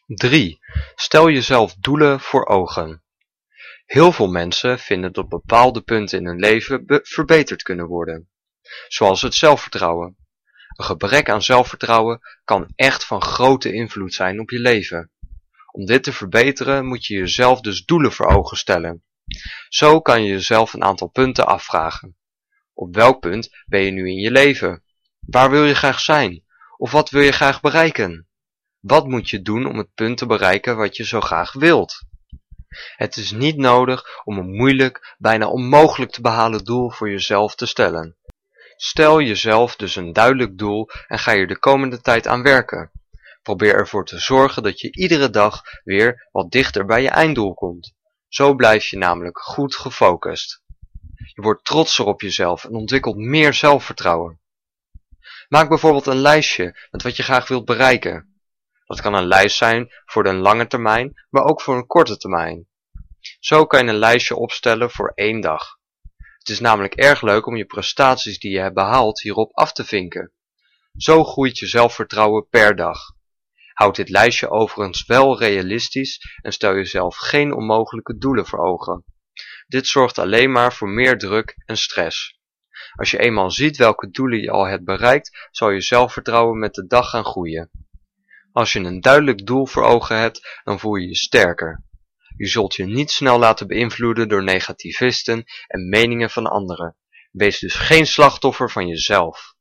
3. Stel jezelf doelen voor ogen. Heel veel mensen vinden dat bepaalde punten in hun leven verbeterd kunnen worden, zoals het zelfvertrouwen. Een gebrek aan zelfvertrouwen kan echt van grote invloed zijn op je leven. Om dit te verbeteren moet je jezelf dus doelen voor ogen stellen. Zo kan je jezelf een aantal punten afvragen. Op welk punt ben je nu in je leven? Waar wil je graag zijn? Of wat wil je graag bereiken? Wat moet je doen om het punt te bereiken wat je zo graag wilt? Het is niet nodig om een moeilijk, bijna onmogelijk te behalen doel voor jezelf te stellen. Stel jezelf dus een duidelijk doel en ga er de komende tijd aan werken. Probeer ervoor te zorgen dat je iedere dag weer wat dichter bij je einddoel komt. Zo blijf je namelijk goed gefocust. Je wordt trotser op jezelf en ontwikkelt meer zelfvertrouwen. Maak bijvoorbeeld een lijstje met wat je graag wilt bereiken. Dat kan een lijst zijn voor de lange termijn, maar ook voor een korte termijn. Zo kan je een lijstje opstellen voor 1 dag. Het is namelijk erg leuk om je prestaties die je hebt behaald hierop af te vinken. Zo groeit je zelfvertrouwen per dag. Houd dit lijstje overigens wel realistisch en stel jezelf geen onmogelijke doelen voor ogen. Dit zorgt alleen maar voor meer druk en stress. Als je eenmaal ziet welke doelen je al hebt bereikt, zal je zelfvertrouwen met de dag gaan groeien. Als je een duidelijk doel voor ogen hebt, dan voel je je sterker. Je zult je niet snel laten beïnvloeden door negativisten en meningen van anderen. Wees dus geen slachtoffer van jezelf.